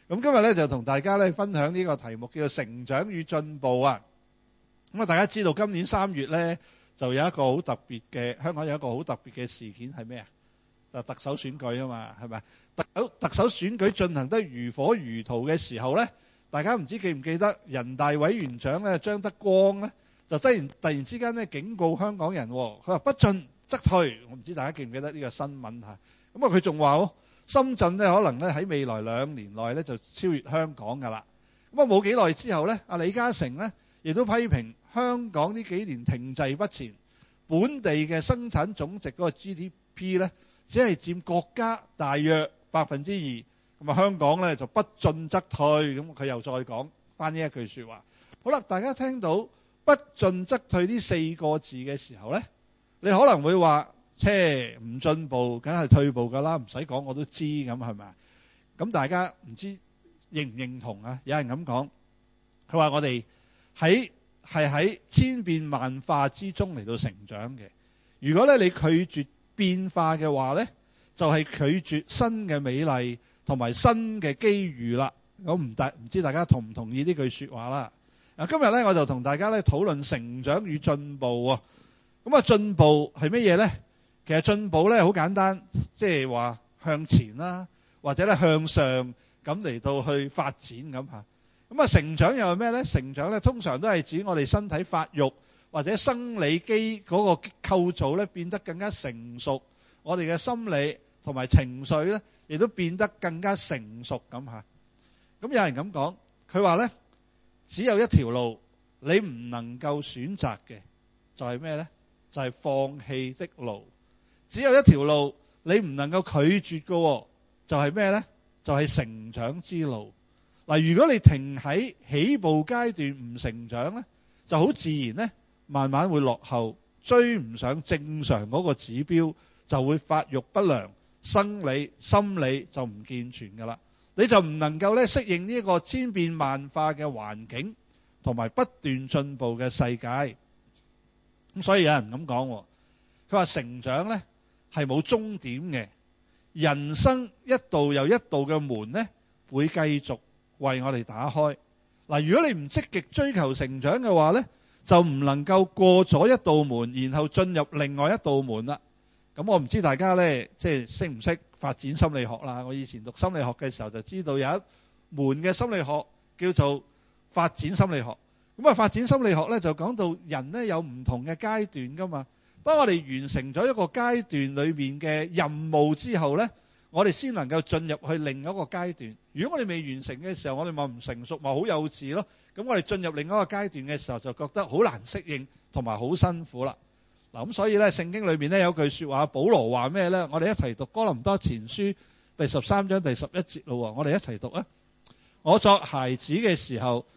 咁今日咧就同大家咧分享呢個題目叫做成長與進步啊。咁啊，大家知道今年3月咧就有一個好特別嘅，香港有一個好特別嘅事件係咩啊？就特首選舉啊嘛，係咪？特首選舉進行得如火如荼嘅時候咧，大家唔知記唔記得人大委員長咧張德江咧就突然之間咧警告香港人，佢話不進則退。我唔知大家記唔記得呢個新聞嚇。咁啊，佢仲話深圳咧可能咧喺未來2年內咧就超越香港㗎啦。咁啊，冇幾耐之後咧，阿李嘉誠咧亦都批評香港呢幾年停滯不前，本地嘅生產總值嗰個 GDP 咧只係佔國家大約2%。咁啊，香港咧就不進則退。咁佢又再講翻呢一句説話。好啦，大家聽到不進則退呢4個字嘅時候咧，你可能會話，唔進步梗係退步㗎啦，唔使講我都知咁，係咪？咁大家唔知認唔認同啊？有人咁講，佢話我哋係喺千變萬化之中嚟到成長嘅。如果咧你拒絕變化嘅話咧，就係拒絕新嘅美麗同埋新嘅機遇啦。我唔知大家同唔同意呢句説話啦？今日咧我就同大家咧討論成長與進步啊。咁啊，進步係乜嘢咧？其實進步咧好簡單，即係話向前啦，或者咧向上咁嚟到去發展咁嚇。咁啊，成長又係咩咧？成長咧通常都係指我哋身體發育或者生理機嗰個構造咧變得更加成熟，我哋嘅心理同埋情緒咧亦都變得更加成熟咁嚇。咁有人咁講，佢話咧只有一條路你唔能夠選擇嘅，就係咩咧？就係放棄的路。只有一條路你唔能夠拒絕嘅，就係咩呢？就係成長之路。嗱，如果你停喺起步階段唔成長呢，就好自然呢，慢慢會落後，追唔上正常嗰個指標，就會發育不良，生理心理就唔健全噶啦。你就唔能夠咧適應呢一個千變萬化嘅環境同埋不斷進步嘅世界。咁所以有人咁講，佢話成長呢係冇終點嘅，人生一道又一道嘅門呢會繼續為我哋打開。嗱，如果你唔積極追求成長嘅話呢，就唔能夠過咗一道門，然後進入另外一道門啦。咁我唔知大家呢，即係識唔識發展心理學啦？我以前讀心理學嘅時候就知道有一門嘅心理學叫做發展心理學。咁啊，發展心理學呢就講到人呢有唔同嘅階段噶嘛。當我哋完成咗一個階段裏面嘅任務之後呢，我哋先能夠進入去另一個階段。如果我哋未完成嘅時候，我哋咪唔成熟，咪好幼稚咯。咁我哋進入另一個階段嘅時候，就覺得好難適應同埋好辛苦啦。嗱，咁所以呢，聖經裏面呢有句說話，保羅話咩呢？我哋一齊讀哥林多前書第13章第11節咯。我哋一齊讀啊！我作孩子嘅時候，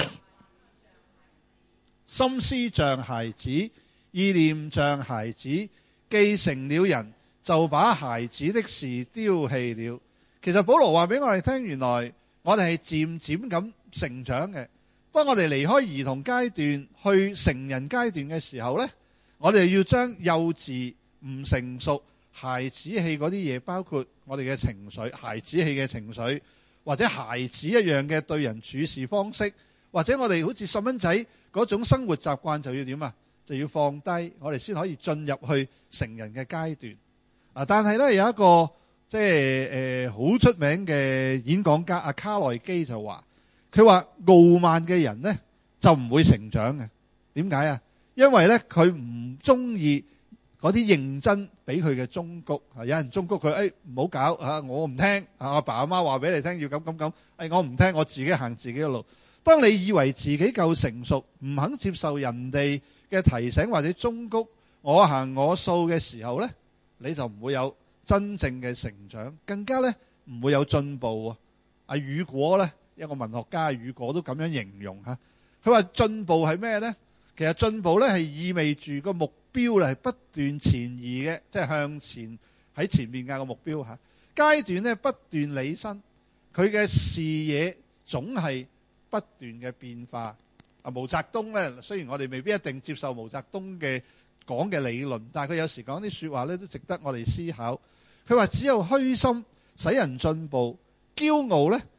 心思像孩子，意念像孩子，既成了人，就把孩子的事丟棄了。其實保羅話俾我哋聽，原來我哋係漸漸咁成長嘅。當我哋離開兒童階段去成人階段嘅時候呢，我哋要將幼稚、唔成熟、孩子氣嗰啲嘢，包括我哋嘅情緒、孩子氣嘅情緒，或者孩子一樣嘅對人處事方式，或者我哋好似細蚊仔嗰種生活習慣，就要點啊？就要放低，我哋先可以進入去成人嘅階段。但係呢，有一個即係好出名嘅演講家阿卡內基就話，佢話傲慢嘅人呢就唔會成長嘅。點解啊？因為呢，佢唔中意嗰啲認真俾佢嘅忠告。有人忠告佢，唔好搞啊，我唔聽啊，阿爸阿媽話俾你聽要咁，我唔聽，我自己行自己嘅路。當你以為自己夠成熟，唔肯接受人哋嘅提醒或者忠告，我行我素嘅時候呢，你就唔會有真正嘅成長，更加呢唔會有進步。阿雨果呢，一個文學家雨果都咁樣形容吓，佢話進步係咩呢？其實進步呢係意味住個目標係不斷前移嘅，即係向前喺前面嘅個目標吓。階段呢不斷履新，佢嘅視野總係不斷嘅變化。毛澤東呢，雖然我哋未必一定接受毛澤東嘅講嘅理論，但係佢有時講啲說話呢都值得我哋思考。佢話只有虛心使人進步，驕傲呢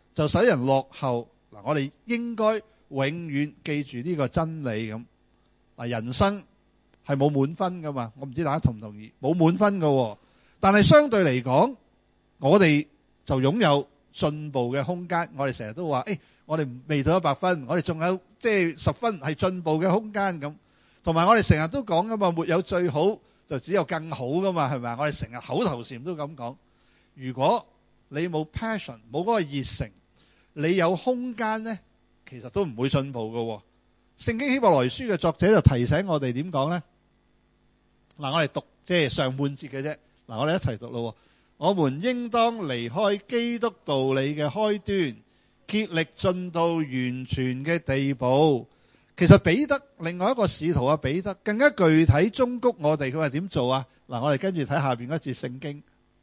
就使人落後。嗱，我哋應該永遠記住呢個真理咁。嗱，人生係冇滿分噶嘛，我唔知大家同唔同意？冇滿分噶，但係相對嚟講，我哋就擁有進步嘅空間。我哋成日都話，我哋未到100分，我哋仲有10分係進步嘅空間咁。同埋我哋成日都講噶嘛，沒有最好，就只有更好噶嘛，係咪啊？我哋成日口頭禪都咁講。如果你冇 passion， 冇嗰個熱誠，你有空間呢，其實都唔會進步噶。聖經希伯來書嘅作者就提醒我哋點講呢？嗱，我哋讀上半節嘅啫。嗱，我哋一齊讀咯。我們應當離開基督道理嘅開端，竭力進到完全嘅地步。其實彼得，另外一個使徒彼得更加具體忠告我哋，佢話點做啊？嗱，我哋跟住睇下邊嗰節聖經，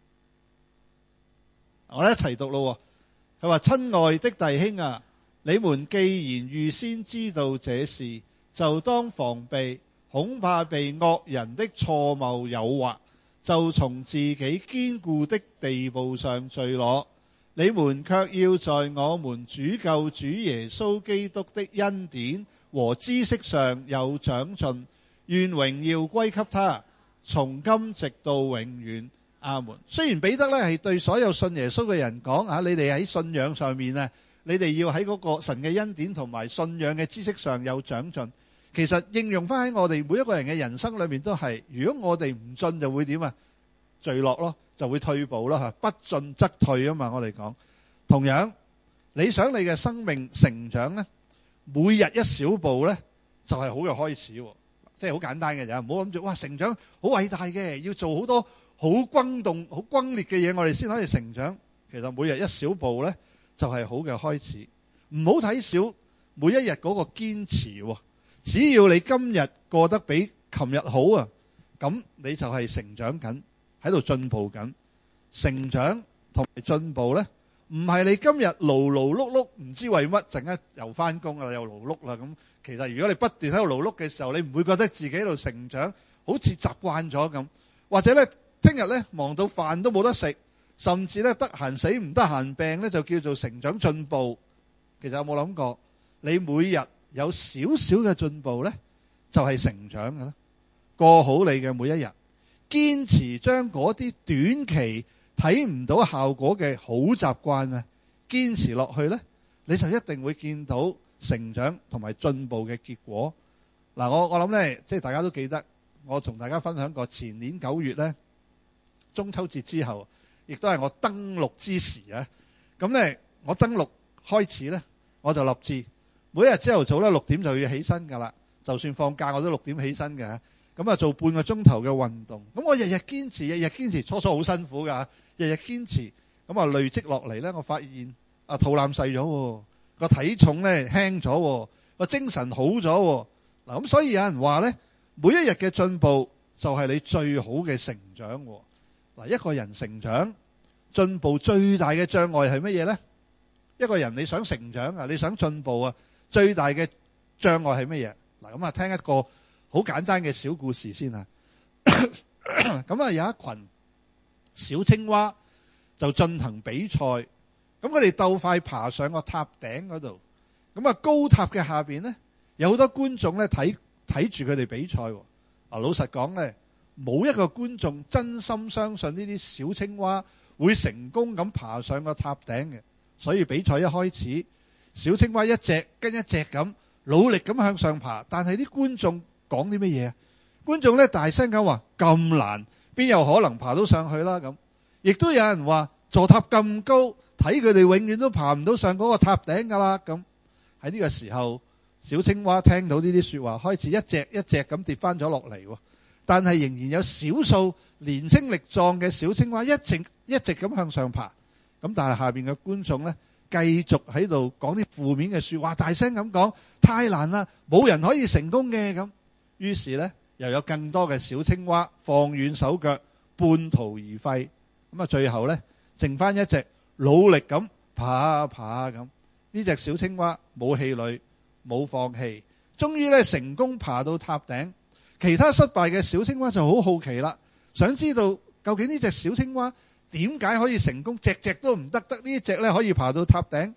我哋一齊讀咯。佢話：親愛的弟兄啊，你們既然預先知道這事，就當防備，恐怕被惡人的錯謬誘惑，就從自己堅固的地步上墜落。你們卻要在我們主救主耶穌基督的恩典和知識上有長進，願榮耀歸給他，從今直到永遠。阿門。雖然彼得咧係對所有信耶穌嘅人講啊，你哋喺信仰上面啊，你哋要喺嗰個神嘅恩典同埋信仰嘅知識上有長進。其實應用翻喺我哋每一個人嘅人生裏面都係，如果我哋唔進就會點啊？墜落咯，就會退步咯吓，不進則退啊嘛。我哋講同樣，你想你嘅生命成長呢，每日一小步呢，就係好嘅開始，即係好簡單嘅啫。唔好諗住哇，成長好偉大嘅，要做好多好轟動、好轟烈嘅嘢，我哋先可以成長。其實每日一小步呢，就係好嘅開始。唔好睇小每一日嗰個堅持，只要你今日過得比琴日好啊，咁你就係成長緊，喺度進步緊。成長同埋進步呢，唔係你今日勞勞碌碌唔知為乜，陣間又翻工啦，又勞碌啦。咁其實如果你不斷喺度勞碌嘅時候，你唔會覺得自己喺度成長，好似習慣咗咁。或者呢，聽日呢忙到飯都冇得食，甚至呢得閒死唔得閒病呢，就叫做成長進步。其實有冇諗過，你每日有少少嘅進步呢，就係成長㗎啦。過好你嘅每一日，堅持將嗰啲短期睇唔到效果嘅好習慣啊，堅持落去呢，你就一定會見到成長同埋進步嘅結果。嗱，我諗呢，即係大家都記得，我同大家分享過前年9月呢，中秋節之後，亦都係我登陸之時啊。咁呢，我登陸開始呢，我就立志每日朝頭早呢6點就要起身噶啦，就算放假我都6點起身嘅。咁啊，做半個鐘頭嘅運動。咁我日日堅持，初初好辛苦噶，日日堅持。咁啊，累積落嚟呢，我發現啊，肚腩細咗，個體重呢輕咗，個精神好咗。嗱，咁所以有人話呢，每一日嘅進步就係你最好嘅成長。嗱，一個人成長進步最大嘅障礙係乜嘢呢？一個人你想成長啊，你想進步啊，最大嘅障礙係乜嘢？嗱，咁啊，聽一個好簡單嘅小故事先啊。咁啊，有一群小青蛙就進行比賽，咁佢哋鬥快爬上個塔頂嗰度。咁啊，高塔嘅下邊呢，有好多觀眾咧睇住佢哋比賽。嗱，老實講咧，冇一個觀眾真心相信呢啲小青蛙會成功咁爬上個塔頂嘅。所以比賽一開始，小青蛙一隻跟一隻咁努力咁向上爬，但係啲觀眾講啲乜嘢啊？觀眾咧大聲咁話：咁難，邊有可能爬到上去啦？咁亦都有人話座塔咁高，睇佢哋永遠都爬唔到上嗰個塔頂噶啦。咁喺呢個時候，小青蛙聽到呢啲說話，開始一隻一隻咁跌翻咗落嚟。但係仍然有少數年輕力壯嘅小青蛙一直咁向上爬。咁但係下邊嘅觀眾呢，繼續喺度講啲負面嘅說話，大聲咁講：太難啦，冇人可以成功嘅。咁於是呢，又有更多嘅小青蛙放軟手腳，半途而廢。咁啊，最後呢，剩翻一隻努力咁爬啊爬啊咁。呢隻小青蛙冇氣餒，冇放棄，終於呢成功爬到塔頂。其他失敗嘅小青蛙就好好奇啦，想知道究竟呢隻小青蛙點解可以成功，隻隻都唔得，得呢隻呢可以爬到塔頂。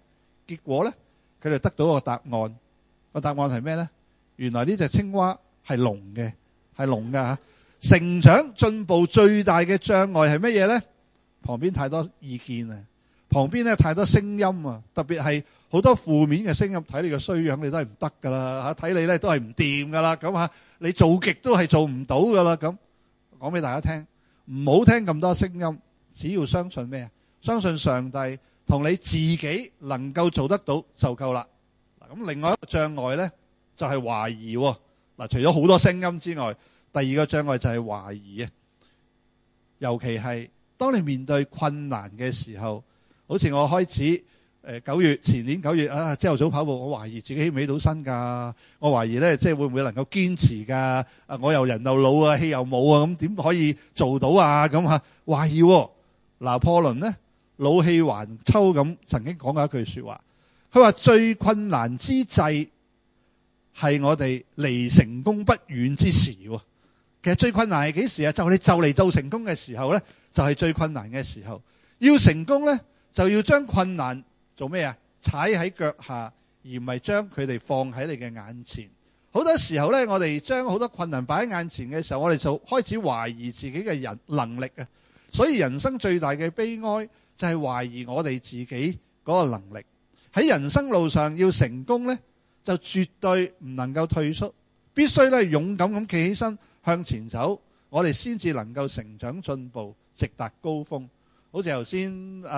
結果咧，佢哋得到個答案。個答案係咩咧？原來呢隻青蛙係聾嘅，係聾㗎嚇。成長進步最大嘅障礙係乜嘢咧？旁邊太多意見啊，旁邊咧太多聲音啊，特別係好多負面嘅聲音。睇你個衰樣，你都係唔得噶啦嚇！睇你咧都係唔掂噶啦咁嚇，你做極都係做唔到噶啦咁。講俾大家聽，唔好聽咁多聲音，只要相信咩啊？相信上帝同你自己能夠做得到就夠啦。嗱，咁另外一個障礙咧就係懷疑喎。嗱，除咗好多聲音之外，第二個障礙就係懷疑啊。尤其係當你面對困難嘅時候，好似我開始前年9月啊，朝頭早跑步，我懷疑自己起唔起到身㗎，我懷疑咧即係會唔會能夠堅持㗎？我又人又老啊，氣又冇啊，咁點可以做到啊？咁嚇懷疑喎。拿破崙呢，老氣橫秋咁曾經講過一句説話，佢話最困難之際係我哋離成功不遠之時喎。其實最困難係幾時啊？就你就嚟做成功嘅時候咧，就係最困難嘅時候。要成功咧，就要將困難做咩啊？踩喺腳下，而唔係將佢哋放喺你嘅眼前。好多時候咧，我哋將好多困難擺喺眼前嘅時候，我哋就開始懷疑自己嘅能力啊。所以人生最大嘅悲哀就係懷疑我哋自己嗰個能力。喺人生路上要成功咧，就絕對唔能夠退縮，必須咧勇敢咁企起身向前走，我哋先至能夠成長進步，直達高峰。好似頭先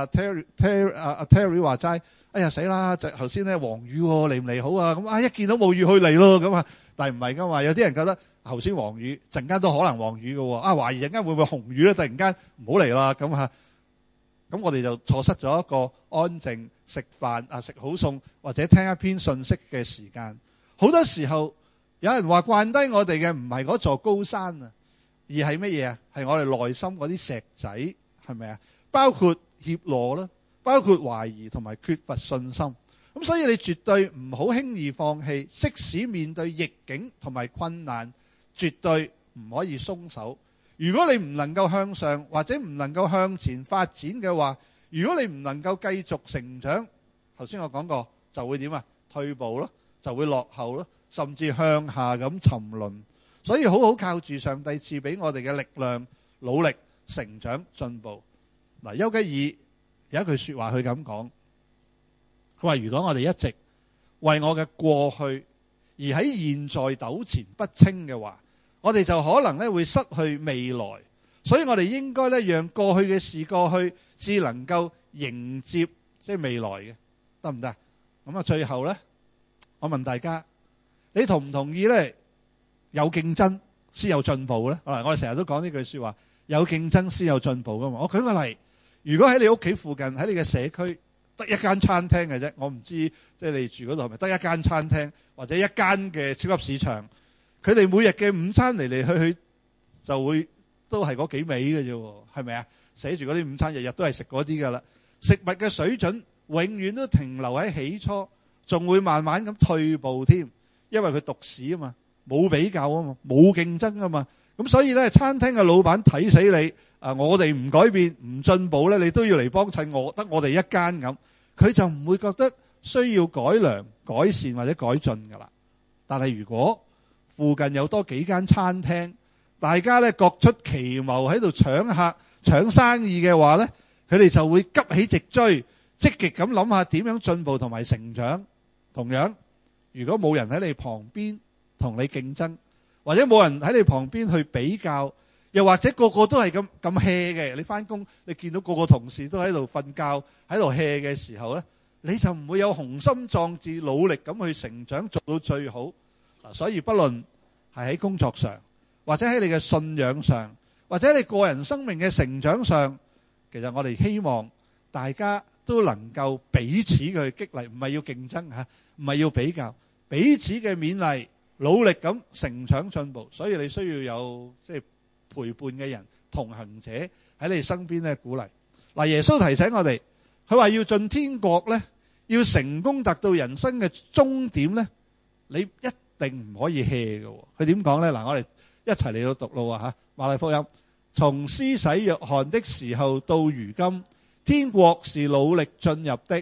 Terry 話齋，哎呀死啦！就頭先咧黃雨嚟唔嚟好啊？咁一見到冇雨去嚟咯咁啊！但係唔係噶嘛？有啲人覺得頭先黃雨，陣間都可能黃雨嘅喎。懷疑陣間會唔會紅雨咧？突然間唔好嚟啦咁嚇。咁我哋就錯失咗一個安靜食飯食好餸或者聽一篇信息嘅時間。好多時候有人話慣低我哋嘅唔係嗰座高山啊，而係乜嘢啊？係我哋內心嗰啲石仔，係咪啊？包括怯懦啦，包括懷疑同埋缺乏信心。咁所以你絕對唔好輕易放棄，即使面對逆境同埋困難，絕對唔可以鬆手。如果你唔能夠向上或者唔能夠向前發展嘅話，如果你唔能夠繼續成長，頭先我講過就會點啊？退步咯，就會落後咯，甚至向下咁沉淪。所以好好靠住上帝賜俾我哋嘅力量，努力成長進步。嗱，丘吉爾有一句說話佢咁講，佢話如果我哋一直為我嘅過去而喺現在糾纏不清嘅話，我哋就可能咧會失去未來。所以我哋應該咧讓過去嘅事過去，至能夠迎接即係未來嘅，得唔得？咁啊，最後咧，我問大家，你同唔同意咧？有競爭先有進步咧？我哋成日都講呢句說話，有競爭先有進步噶嘛。我舉個例，如果喺你屋企附近，喺你嘅社區得一間餐廳嘅啫，我唔知即係你住嗰度係咪得一間餐廳或者一間嘅超級市場，佢哋每日嘅午餐嚟嚟去去就會都係嗰幾味嘅啫，係咪啊？寫住嗰啲午餐日日都係食嗰啲噶啦。食物嘅水準永遠都停留喺起初，仲會慢慢咁退步添，因為佢獨市啊嘛，冇比較啊嘛，冇競爭啊嘛。咁所以咧，餐廳嘅老闆睇死你我哋唔改變唔進步咧，你都要嚟幫襯我，得我哋一間咁，佢就唔會覺得需要改良、改善或者改進噶啦。但係如果附近有多幾間餐廳，大家咧各出奇謀喺度搶客搶生意嘅話咧，佢哋就會急起直追，積極咁諗下點樣進步同埋成長。同樣，如果冇人喺你旁邊同你競爭，或者冇人喺你旁邊去比較，又或者個個都係咁 hea 嘅，你翻工你見到個個同事都喺度瞓覺喺度 hea 嘅時候咧，你就唔會有雄心壯志努力咁去成長做到最好。所以不論係喺工作上，或者喺你嘅信仰上，或者你個人生命嘅成長上，其實我哋希望大家都能夠彼此嘅激勵，唔係要競爭吓，唔係要比較，彼此嘅勉勵，努力咁成長進步。所以你需要有即係陪伴嘅人、同行者喺你身邊咧鼓勵。嗱，耶穌提醒我哋，佢話要進天國咧，要成功達到人生嘅終點咧，你一定唔可以 hea 嘅。佢點講咧？嗱，我哋一齊嚟到讀咯吓。馬太福音，從施洗約翰的時候到如今，天國是努力進入的，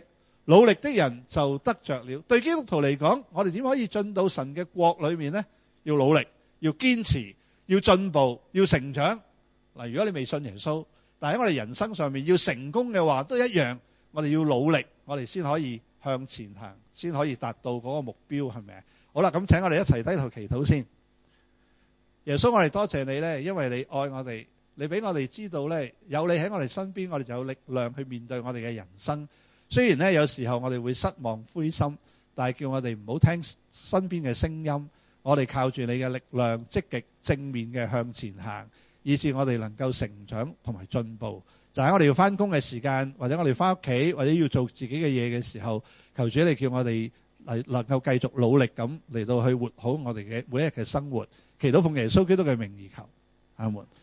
努力的人就得着了。對基督徒嚟講，我哋點可以進到神嘅國裏面呢？要努力，要堅持，要進步，要成長。嗱，如果你未信耶穌，但喺我哋人生上面要成功嘅話，都一樣，我哋要努力，我哋先可以向前行，先可以達到嗰個目標，係咪啊？好啦，咁請我哋一齊低頭祈禱先。耶穌，我哋多謝你呢，因為你愛我哋，你俾我哋知道呢，有你喺我哋身邊，我哋就有力量去面對我哋嘅人生。雖然呢，有時候我哋會失望灰心，但係叫我哋唔好聽身邊嘅聲音，我哋靠住你嘅力量，積極正面嘅向前行，以致我哋能夠成長同埋進步。就喺我哋要翻工嘅時間，或者我哋翻屋企，或者要做自己嘅嘢嘅時候，求主你叫我哋能夠繼續努力咁嚟到去活好我哋嘅每一日嘅生活。祈禱奉耶穌基督嘅名而求，阿門。